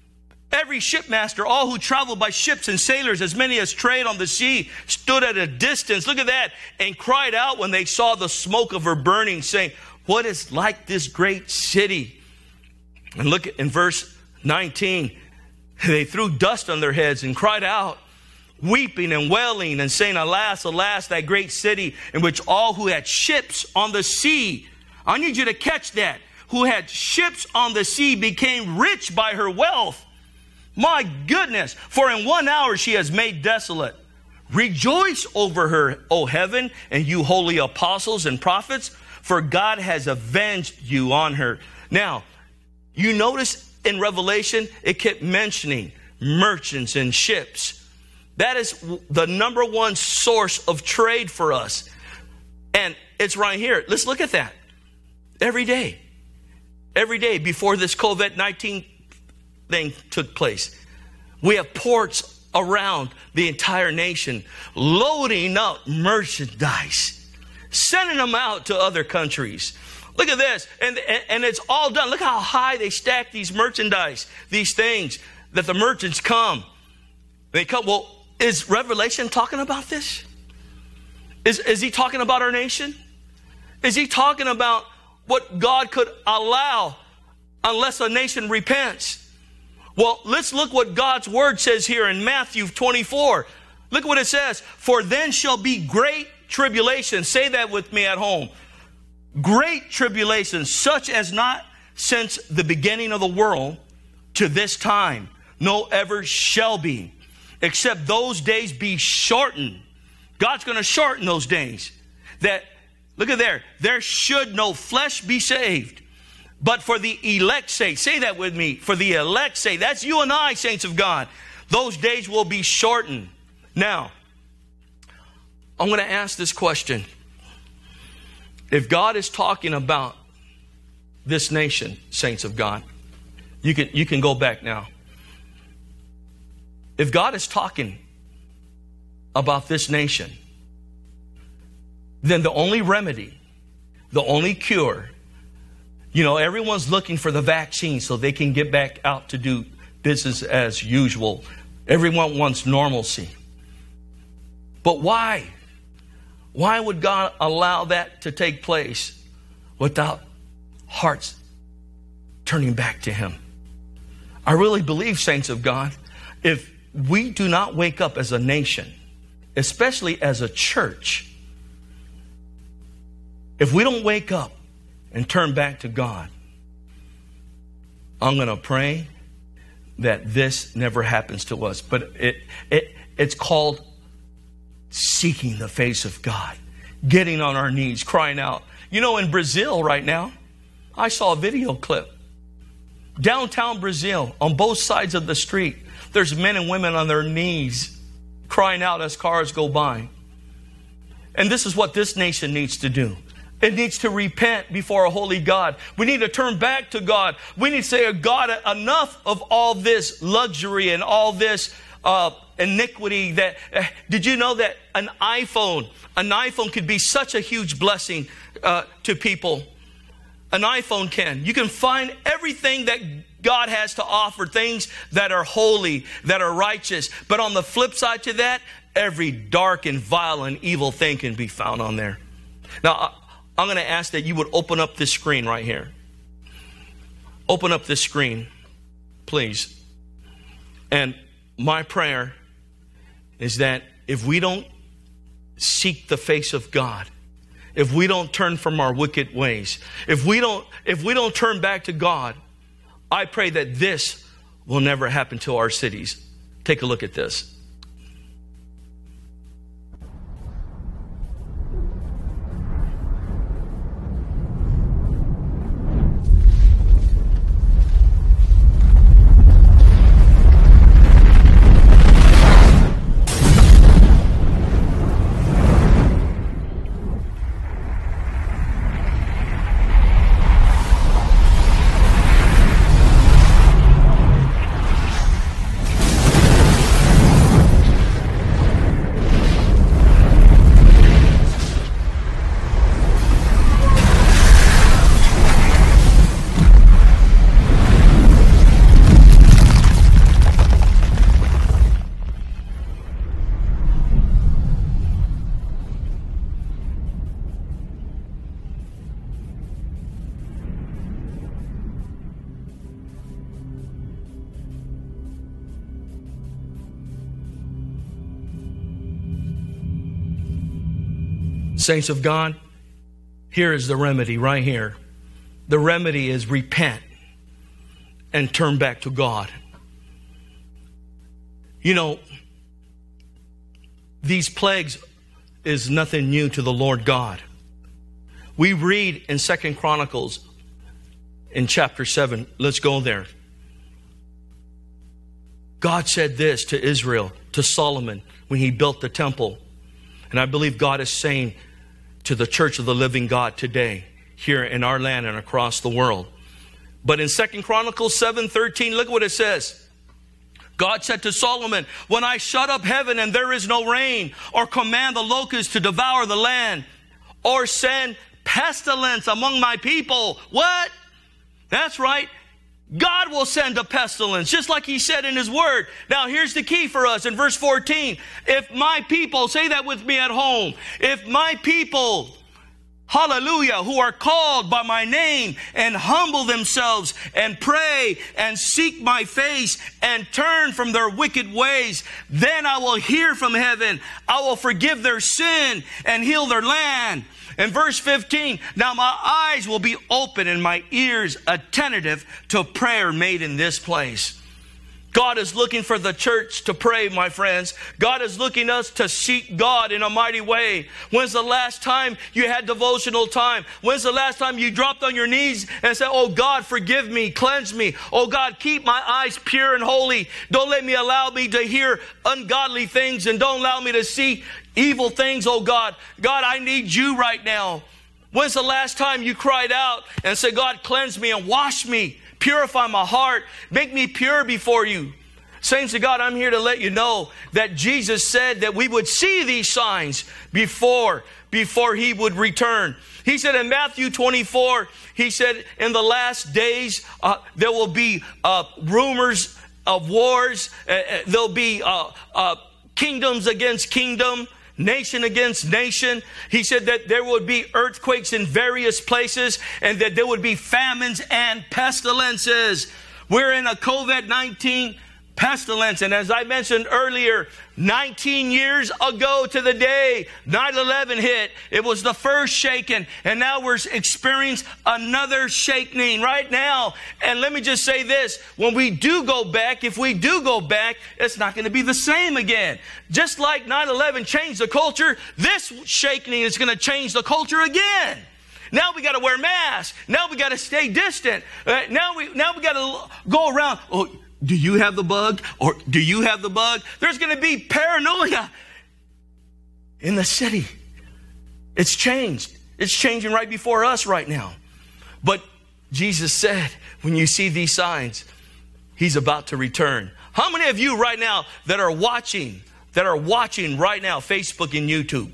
Every shipmaster, all who traveled by ships and sailors, as many as trade on the sea, stood at a distance, look at that, and cried out when they saw the smoke of her burning, saying, what is like this great city? And look at in verse nineteen, they threw dust on their heads and cried out, weeping and wailing and saying, alas, alas, that great city in which all who had ships on the sea, I need you to catch that, who had ships on the sea became rich by her wealth. My goodness, for in one hour she has made desolate. Rejoice over her, O heaven, and you holy apostles and prophets, for God has avenged you on her. Now, you notice in Revelation, it kept mentioning merchants and ships. That is the number one source of trade for us. And it's right here. Let's look at that. Every day. Every day before this COVID nineteen thing took place, we have ports around the entire nation loading up merchandise, sending them out to other countries. Look at this. And, and, and it's all done. Look how high they stack these merchandise, these things that the merchants come. They come. Well, is Revelation talking about this? Is, is he talking about our nation? Is he talking about what God could allow unless a nation repents? Well, let's look what God's word says here in Matthew twenty-four. Look what it says. For then shall be great tribulation. Say that with me at home. Great tribulation, such as not since the beginning of the world to this time, no ever shall be, except those days be shortened. God's going to shorten those days. That, look at there, there should no flesh be saved. But for the elect's sake, say that with me, for the elect's sake, that's you and I, saints of God, those days will be shortened. Now, I'm going to ask this question. If God is talking about this nation, saints of God, you can, you can go back now. If God is talking about this nation, then the only remedy, the only cure, you know, everyone's looking for the vaccine so they can get back out to do business as usual. Everyone wants normalcy. But why? Why would God allow that to take place without hearts turning back to Him? I really believe, saints of God, if we do not wake up as a nation, especially as a church, if we don't wake up and turn back to God, I'm going to pray that this never happens to us. But it, it it's called seeking the face of God, getting on our knees, crying out. You know, in Brazil right now, I saw a video clip. Downtown Brazil, on both sides of the street, there's men and women on their knees crying out as cars go by. And this is what this nation needs to do. It needs to repent before a holy God. We need to turn back to God. We need to say, God, enough of all this luxury and all this uh, iniquity. That uh, did you know that an iPhone, an iPhone could be such a huge blessing uh, to people? An iPhone can. You can find everything that God has to offer, things that are holy, that are righteous. But on the flip side to that, every dark and vile and evil thing can be found on there. Now, I'm going to ask that you would open up this screen right here. Open up this screen, please. And my prayer is that if we don't seek the face of God, if we don't turn from our wicked ways, if we don't, if we don't turn back to God, I pray that this will never happen to our cities. Take a look at this. Saints of God, here is the remedy right here. The remedy is repent and turn back to God. You know, these plagues is nothing new to the Lord God. We read in Second Chronicles in chapter seven. Let's go there. God said this to Israel, to Solomon, when he built the temple. And I believe God is saying to the church of the living God today, here in our land and across the world. But in Second Chronicles seven thirteen, look what it says. God said to Solomon, when I shut up heaven and there is no rain, or command the locusts to devour the land, or send pestilence among my people. What? That's right. God will send a pestilence, just like he said in his word. Now, here's the key for us in verse fourteen. If my people, say that with me at home, if my people, hallelujah, who are called by my name and humble themselves and pray and seek my face and turn from their wicked ways, then I will hear from heaven. I will forgive their sin and heal their land. In verse fifteen, now my eyes will be open and my ears attentive to prayer made in this place. God is looking for the church to pray, my friends. God is looking us to seek God in a mighty way. When's the last time you had devotional time? When's the last time you dropped on your knees and said, oh God, forgive me, cleanse me. Oh God, keep my eyes pure and holy. Don't let me allow me to hear ungodly things, and don't allow me to see evil things, oh God. God, I need you right now. When's the last time you cried out and said, God, cleanse me and wash me, purify my heart, make me pure before you? Saints of God, I'm here to let you know that Jesus said that we would see these signs before, before he would return. He said in Matthew twenty-four, he said in the last days, uh, there will be uh, rumors of wars. Uh, there'll be uh, uh, kingdoms against kingdom, nation against nation. He said that there would be earthquakes in various places, and that there would be famines and pestilences. We're in a COVID nineteen pestilence. And as I mentioned earlier, nineteen years ago to the day nine eleven hit, it was the first shaking, and now we're experiencing another shaking right now. And let me just say this, when we do go back, if we do go back, it's not going to be the same again. Just like nine eleven changed the culture, this shaking is going to change the culture again. Now we got to wear masks. Now we got to stay distant. Uh, now we now we got to go around. Oh, do you have the bug? Or do you have the bug? There's going to be paranoia in the city. It's changed. It's changing right before us right now. But Jesus said, when you see these signs, he's about to return. How many of you right now that are watching, that are watching right now, Facebook and YouTube,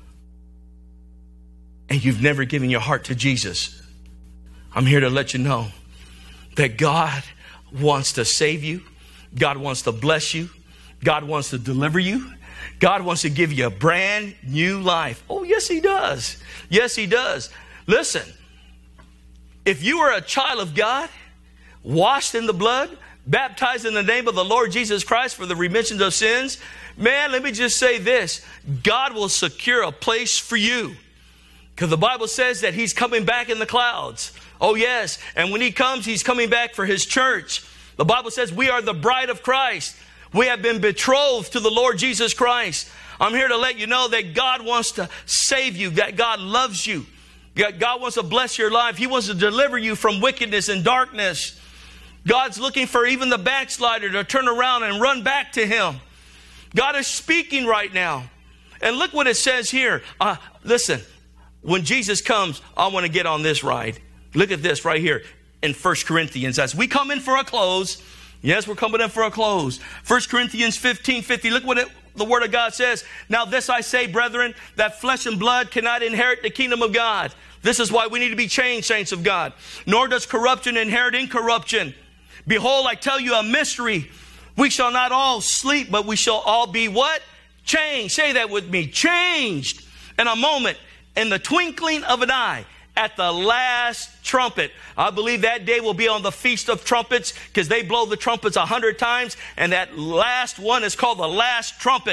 and you've never given your heart to Jesus? I'm here to let you know that God wants to save you. God wants to bless you. God wants to deliver you. God wants to give you a brand new life. Oh, yes, he does. Yes, he does. Listen, if you are a child of God, washed in the blood, baptized in the name of the Lord Jesus Christ for the remission of sins, man, let me just say this. God will secure a place for you. Because the Bible says that he's coming back in the clouds. Oh, yes. And when he comes, he's coming back for his church. The Bible says we are the bride of Christ. We have been betrothed to the Lord Jesus Christ. I'm here to let you know that God wants to save you, that God loves you. God wants to bless your life. He wants to deliver you from wickedness and darkness. God's looking for even the backslider to turn around and run back to him. God is speaking right now. And look what it says here. Uh, listen, when Jesus comes, I want to get on this ride. Look at this right here in First Corinthians. As we come in for a close, yes, we're coming in for a close. First Corinthians fifteen fifty. Look what it, the Word of God says. Now this I say, brethren, that flesh and blood cannot inherit the kingdom of God. This is why we need to be changed, saints of God. Nor does corruption inherit incorruption. Behold, I tell you a mystery. We shall not all sleep, but we shall all be what? Changed. Say that with me. Changed in a moment, in the twinkling of an eye, at the last trumpet. I believe that day will be on the Feast of Trumpets, because they blow the trumpets a hundred times, and that last one is called the last trumpet.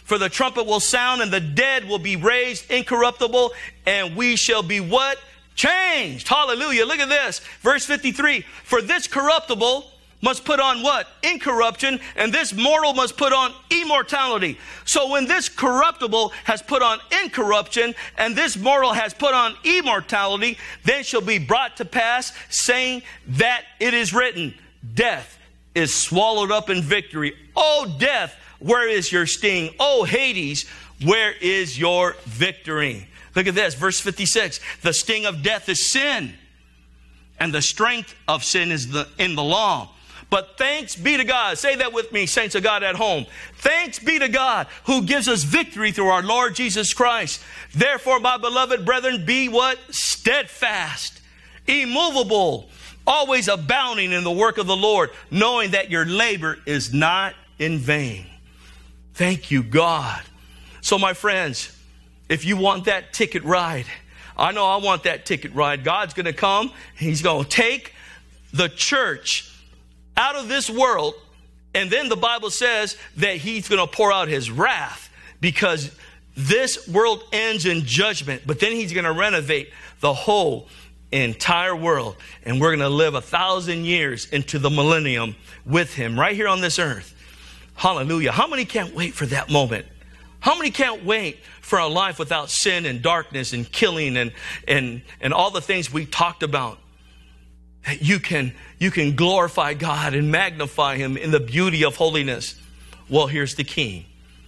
For the trumpet will sound, and the dead will be raised incorruptible, and we shall be what? Changed. Hallelujah. Look at this. Verse fifty-three. For this corruptible must put on what? Incorruption. And this mortal must put on immortality. So when this corruptible has put on incorruption, and this mortal has put on immortality, then shall be brought to pass, saying that it is written, death is swallowed up in victory. O death, where is your sting? O Hades, where is your victory? Look at this, verse fifty-six. The sting of death is sin, and the strength of sin is the, in the law. But thanks be to God. Say that with me, saints of God at home. Thanks be to God who gives us victory through our Lord Jesus Christ. Therefore, my beloved brethren, be what? Steadfast, immovable, always abounding in the work of the Lord, knowing that your labor is not in vain. Thank you, God. So, my friends, if you want that ticket ride, I know I want that ticket ride. God's going to come. He's going to take the church out of this world. And then the Bible says that he's going to pour out his wrath, because this world ends in judgment. But then he's going to renovate the whole entire world. And we're going to live a thousand years into the millennium with him right here on this earth. Hallelujah. How many can't wait for that moment? How many can't wait for a life without sin and darkness and killing and, and, and all the things we talked about? That you can, you can glorify God and magnify him in the beauty of holiness. Well, here's the key.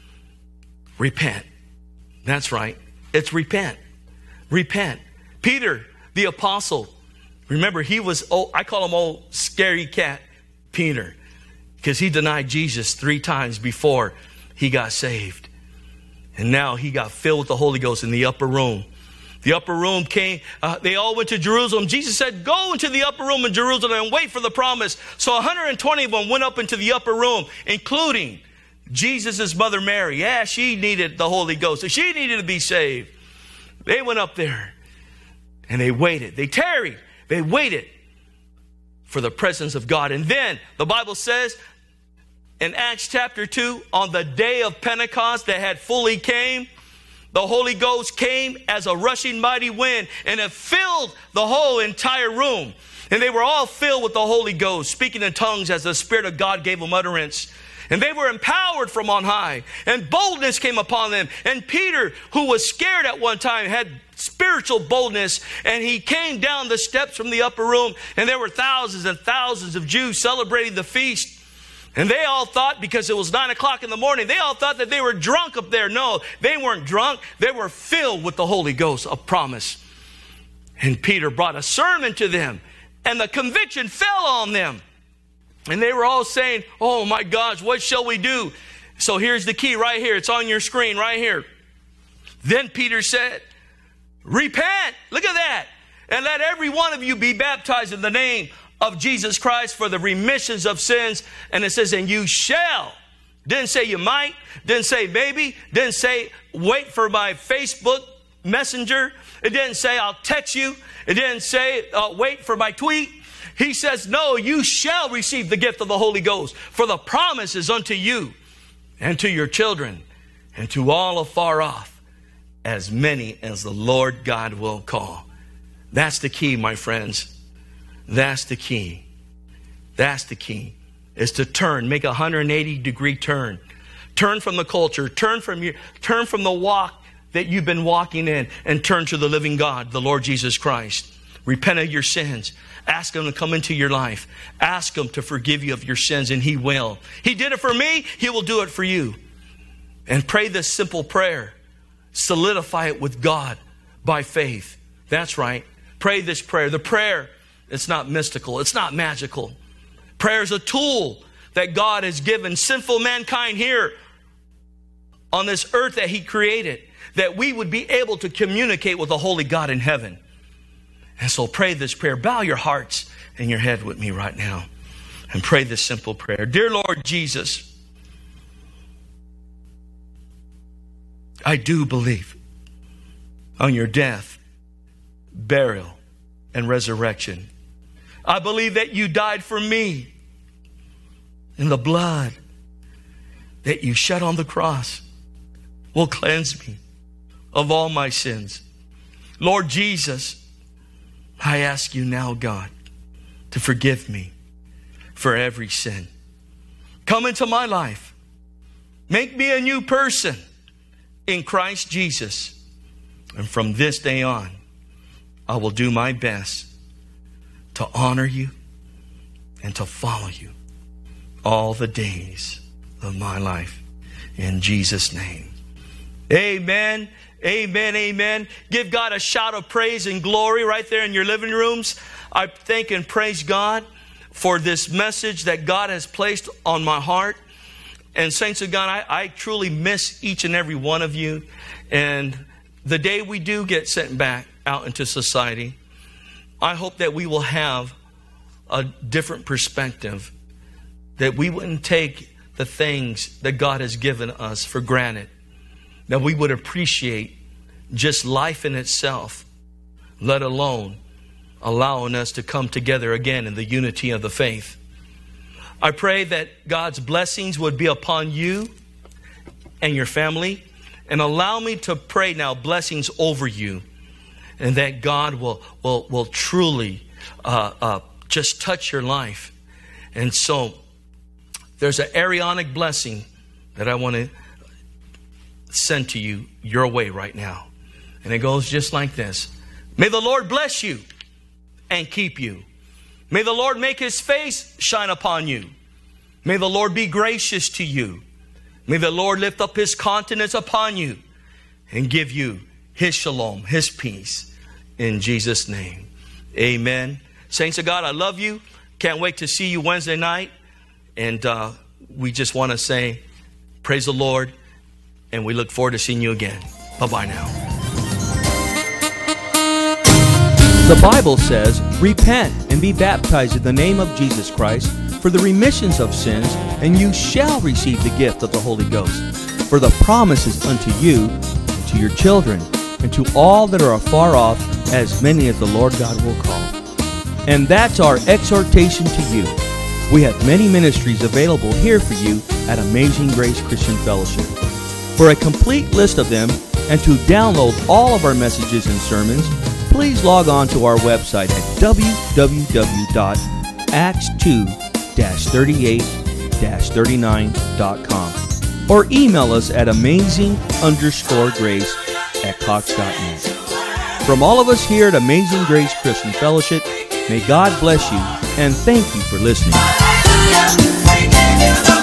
Repent. That's right. It's repent. Repent. Peter, the apostle, remember he was, oh, I call him old scary cat Peter, because he denied Jesus three times before he got saved. And now he got filled with the Holy Ghost in the upper room. The upper room came, uh, they all went to Jerusalem. Jesus said, go into the upper room in Jerusalem and wait for the promise. So one hundred twenty of them went up into the upper room, including Jesus' mother Mary. Yeah, she needed the Holy Ghost. So she needed to be saved. They went up there and they waited. They tarried. They waited for the presence of God. And then the Bible says, in Acts chapter two, on the day of Pentecost that had fully came, the Holy Ghost came as a rushing mighty wind, and it filled the whole entire room. And they were all filled with the Holy Ghost, speaking in tongues as the Spirit of God gave them utterance. And they were empowered from on high, and boldness came upon them. And Peter, who was scared at one time, had spiritual boldness, and he came down the steps from the upper room, and there were thousands and thousands of Jews celebrating the feast. And they all thought, because it was nine o'clock in the morning, they all thought that they were drunk up there. No, they weren't drunk. They were filled with the Holy Ghost of promise. And Peter brought a sermon to them, and the conviction fell on them. And they were all saying, oh my gosh, what shall we do? So here's the key right here. It's on your screen right here. Then Peter said, repent. Look at that. And let every one of you be baptized in the name of Jesus Christ for the remissions of sins. And it says, and you shall. Didn't say you might. Didn't say maybe. Didn't say wait for my Facebook messenger. It didn't say I'll text you. It didn't say uh, wait for my tweet. He says, no, you shall receive the gift of the Holy Ghost, for the promise is unto you and to your children and to all afar off, as many as the Lord God will call. That's the key, my friends. That's the key. That's the key, is to turn, make a one hundred eighty degree turn. Turn from the culture, turn from your, turn from the walk that you've been walking in, and turn to the living God, the Lord Jesus Christ. Repent of your sins. Ask him to come into your life. Ask him to forgive you of your sins, and he will. He did it for me. He will do it for you. And pray this simple prayer. Solidify it with God by faith. That's right. Pray this prayer. The prayer, it's not mystical. It's not magical. Prayer is a tool that God has given sinful mankind here on this earth that he created, that we would be able to communicate with the holy God in heaven. And so pray this prayer. Bow your hearts and your head with me right now and pray this simple prayer. Dear Lord Jesus, I do believe on your death, burial, and resurrection. I believe that you died for me in the blood that you shed on the cross. will cleanse me of all my sins. Lord Jesus, I ask you now, God, to forgive me for every sin. Come into my life. Make me a new person in Christ Jesus. And from this day on, I will do my best to honor you and to follow you all the days of my life. In Jesus' name. Amen. Amen. Amen. Give God a shout of praise and glory right there in your living rooms. I thank and praise God for this message that God has placed on my heart. And saints of God, I, I truly miss each and every one of you. And the day we do get sent back out into society, I hope that we will have a different perspective, that we wouldn't take the things that God has given us for granted, that we would appreciate just life in itself, let alone allowing us to come together again in the unity of the faith. I pray that God's blessings would be upon you and your family. And allow me to pray now blessings over you. And that God will, will, will truly uh, uh, just touch your life. And so there's an Aaronic blessing that I want to send to you your way right now. And it goes just like this. May the Lord bless you and keep you. May the Lord make his face shine upon you. May the Lord be gracious to you. May the Lord lift up his countenance upon you and give you his shalom, his peace. In Jesus' name. Amen. Saints of God, I love you. Can't wait to see you Wednesday night. And uh, we just want to say, praise the Lord. And we look forward to seeing you again. Bye-bye now. The Bible says, repent and be baptized in the name of Jesus Christ for the remissions of sins, and you shall receive the gift of the Holy Ghost. For the promise is unto you, and to your children, and to all that are afar off, as many as the Lord God will call. And that's our exhortation to you. We have many ministries available here for you at Amazing Grace Christian Fellowship. For a complete list of them, and to download all of our messages and sermons, please log on to our website at w w w dot acts two dash thirty-eight dash thirty-nine dot com or email us at amazing underscore grace at cox dot net. From all of us here at Amazing Grace Christian Fellowship, may God bless you and thank you for listening.